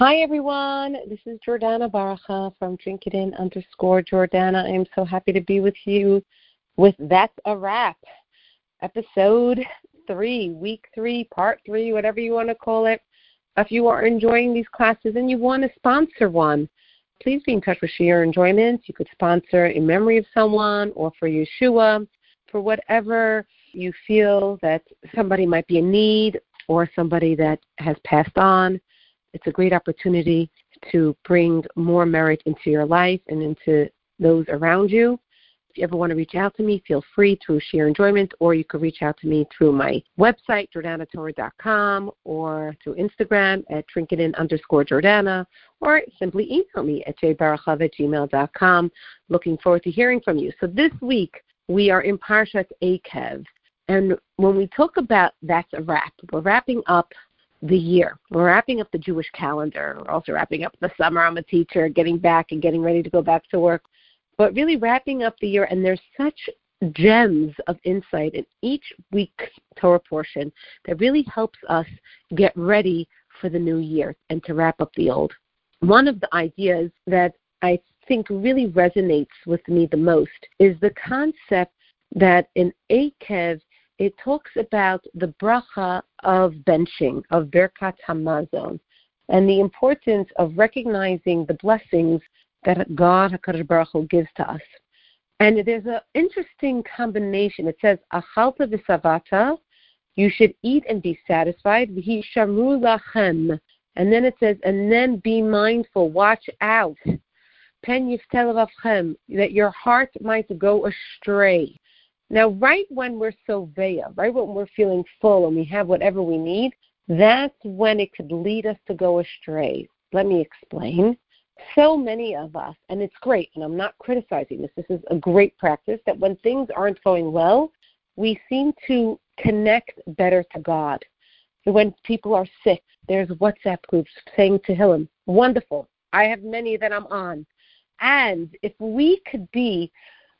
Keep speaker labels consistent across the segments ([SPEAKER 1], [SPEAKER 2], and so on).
[SPEAKER 1] Hi, everyone. This is Jordana Baracha from Drinkitin_Jordana. I am so happy to be with you with That's a Wrap, episode 3, week 3, part 3, whatever you want to call it. If you are enjoying these classes and you want to sponsor one, please be in touch with Share Enjoyment. You could sponsor in memory of someone or for Yeshua, for whatever you feel that somebody might be in need or somebody that has passed on. It's a great opportunity to bring more merit into your life and into those around you. If you ever want to reach out to me, feel free through Share Enjoyment, or you can reach out to me through my website, JordanaTorah.com, or through Instagram at Drinkitin_Jordana, or simply email me at jbarachav@gmail.com. Looking forward to hearing from you. So this week, we are in Parshat Eikev, and when we talk about That's a Wrap, we're wrapping up the year. We're wrapping up the Jewish calendar. We're also wrapping up the summer. I'm a teacher, getting back and getting ready to go back to work. But really wrapping up the year, and there's such gems of insight in each week's Torah portion that really helps us get ready for the new year and to wrap up the old. One of the ideas that I think really resonates with me the most is the concept that in Eikev, it talks about the bracha of benching, of Birkat Hamazon, and the importance of recognizing the blessings that God, HaKadosh Baruch Hu, gives to us. And there's an interesting combination. It says, Achalta v'savata, you should eat and be satisfied, v'hi shamru lachem. And then it says, and then be mindful, watch out, pen yiftel avchem, that your heart might go astray. Now, right when we're soveya, right when we're feeling full and we have whatever we need, that's when it could lead us to go astray. Let me explain. So many of us, and it's great, and I'm not criticizing this is a great practice, that when things aren't going well, we seem to connect better to God. So when people are sick, there's WhatsApp groups saying Tehillim. Wonderful. I have many that I'm on. And if we could be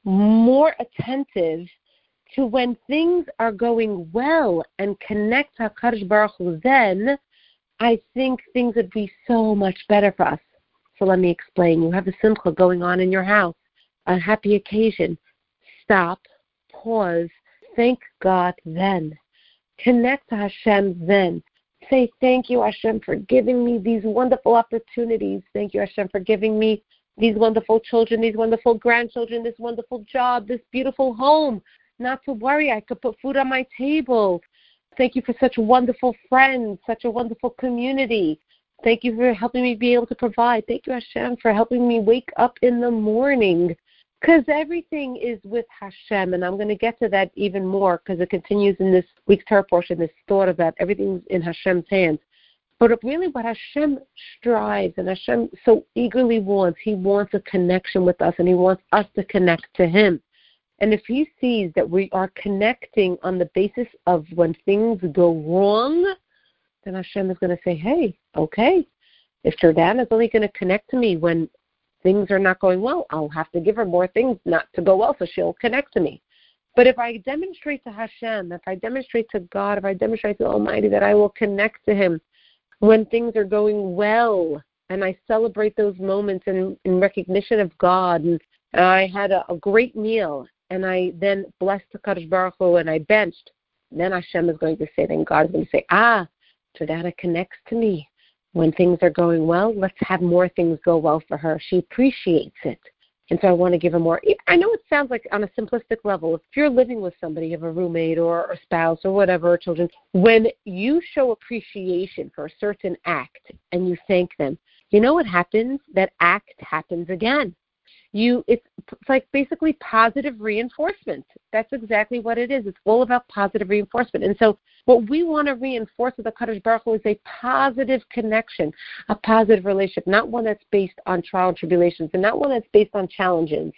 [SPEAKER 1] more attentive to when things are going well and connect to HaKadosh Baruch Hu, then I think things would be so much better for us. So let me explain. You have a simcha going on in your house, a happy occasion. Stop, pause, thank God then. Connect to Hashem then. Say, thank you, Hashem, for giving me these wonderful opportunities. Thank you, Hashem, for giving me these wonderful children, these wonderful grandchildren, this wonderful job, this beautiful home. Not to worry, I could put food on my table. Thank you for such wonderful friends, such a wonderful community. Thank you for helping me be able to provide. Thank you, Hashem, for helping me wake up in the morning. Because everything is with Hashem, and I'm going to get to that even more because it continues in this week's Torah portion, this thought about everything's in Hashem's hands. But really what Hashem strives and Hashem so eagerly wants, He wants a connection with us, and He wants us to connect to Him. And if He sees that we are connecting on the basis of when things go wrong, then Hashem is going to say, hey, okay, if Jordana is only going to connect to me when things are not going well, I'll have to give her more things not to go well so she'll connect to me. But if I demonstrate to Hashem, if I demonstrate to God, if I demonstrate to Almighty that I will connect to Him when things are going well, and I celebrate those moments in recognition of God, and I had a great meal, and I then blessed the Kadosh Baruch Hu and I benched, then Hashem is going to say, then God is going to say, Jordana connects to me. When things are going well, let's have more things go well for her. She appreciates it. And so I want to give her more. I know it sounds like on a simplistic level, if you're living with somebody, you have a roommate or a spouse or whatever, or children, when you show appreciation for a certain act and you thank them, you know what happens? That act happens again. It's like basically positive reinforcement. That's exactly what it is. It's all about positive reinforcement. And so what we want to reinforce with the Kadosh Baruch Hu is a positive connection, a positive relationship, not one that's based on trial and tribulations, and not one that's based on challenges.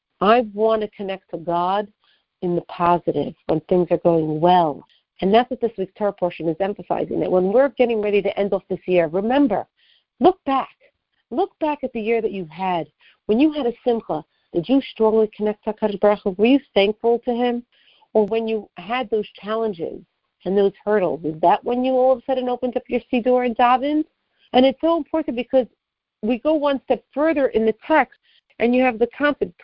[SPEAKER 1] I want to connect to God in the positive when things are going well. And that's what this week's Torah portion is emphasizing, that when we're getting ready to end off this year, remember, look back. Look back at the year that you've had. When you had a simcha, did you strongly connect to HaKadosh Baruch Hu? Were you thankful to Him? Or when you had those challenges and those hurdles, is that when you all of a sudden opened up your siddur and davened? And it's so important because we go one step further in the text, and you have the confidence,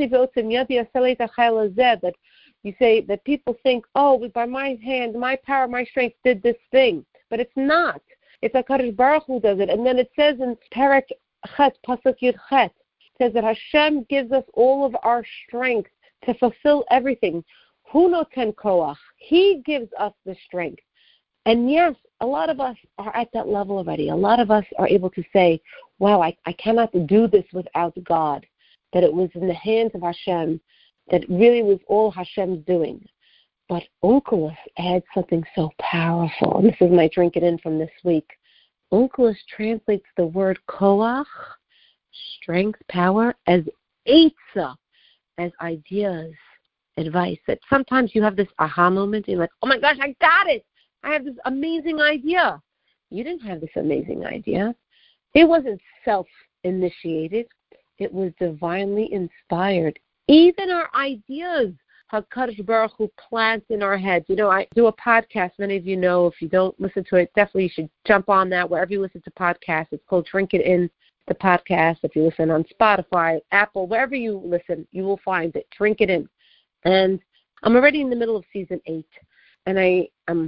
[SPEAKER 1] that you say that people think, oh, by my hand, my power, my strength did this thing. But it's not. It's HaKadosh Baruch Hu does it. And then it says in Perek Chet, Pasuk Yud Chet, it says that Hashem gives us all of our strength to fulfill everything. Hu noten koach. He gives us the strength. And yes, a lot of us are at that level already. A lot of us are able to say, wow, I cannot do this without God, that it was in the hands of Hashem, that really was all Hashem's doing. But Onkelos adds something so powerful, and this is my drink it in from this week. Onkelos translates the word koach, strength, power, as eitzah, as ideas, advice. That sometimes you have this aha moment, and you're like, oh my gosh, I got it! I have this amazing idea. You didn't have this amazing idea. It wasn't self-initiated. It was divinely inspired. Even our ideas, HaKadosh Baruch Hu plants in our heads. You know, I do a podcast. Many of you know. If you don't listen to it, definitely you should jump on that wherever you listen to podcasts. It's called Drink It In, the podcast. If you listen on Spotify, Apple, wherever you listen, you will find it. Drink It In. And I'm already in the middle of Season 8. And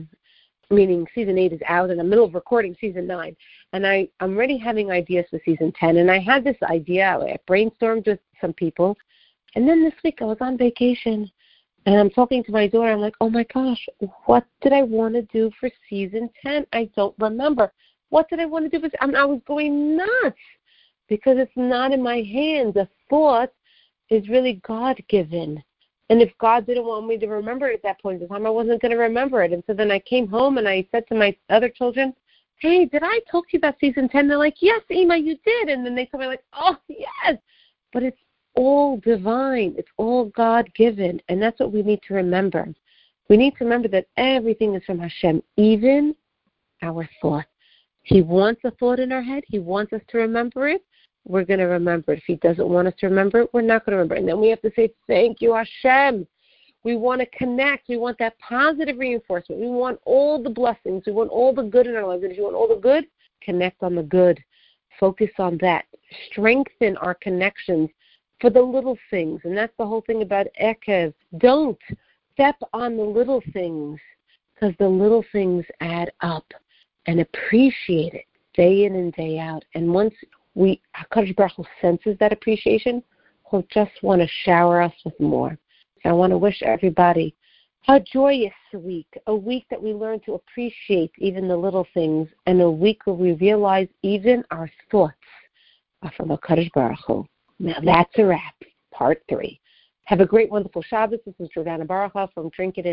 [SPEAKER 1] meaning Season 8 is out, and I'm in the middle of recording Season 9. And I'm already having ideas for Season 10. And I had this idea. I brainstormed with some people. And then this week I was on vacation. And I'm talking to my daughter. I'm like, oh, my gosh, what did I want to do for Season 10? I don't remember. What did I want to do? I was going nuts because it's not in my hands. A thought is really God-given. And if God didn't want me to remember it at that point in time, I wasn't going to remember it. And so then I came home and I said to my other children, hey, did I talk to you about Season 10? They're like, yes, Ima, you did. And then they told me, like, oh, yes. But it's all divine. It's all God-given. And that's what we need to remember. We need to remember that everything is from Hashem, even our thought. He wants a thought in our head. He wants us to remember it. We're going to remember it. If he doesn't want us to remember it, we're not going to remember it. And then we have to say, thank you, Hashem. We want to connect. We want that positive reinforcement. We want all the blessings. We want all the good in our lives. And if you want all the good, connect on the good. Focus on that. Strengthen our connections for the little things. And that's the whole thing about Ekev. Don't step on the little things, because the little things add up, and appreciate it day in and day out. And once HaKadosh Baruch Hu senses that appreciation, he'll just want to shower us with more. So I want to wish everybody a joyous week, a week that we learn to appreciate even the little things, and a week where we realize even our thoughts are from HaKadosh Baruch Hu. Now that's a wrap, part 3. Have a great, wonderful Shabbos. This is Jordana Baruch from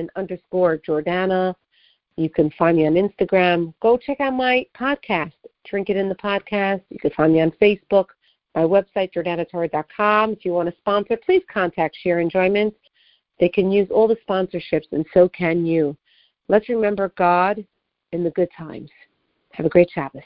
[SPEAKER 1] DrinkItIn_Jordana. You can find me on Instagram. Go check out my podcast, Drink It In the Podcast. You can find me on Facebook, my website, JordanaTorah.com. If you want to sponsor, please contact Share Enjoyment. They can use all the sponsorships, and so can you. Let's remember God in the good times. Have a great Shabbos.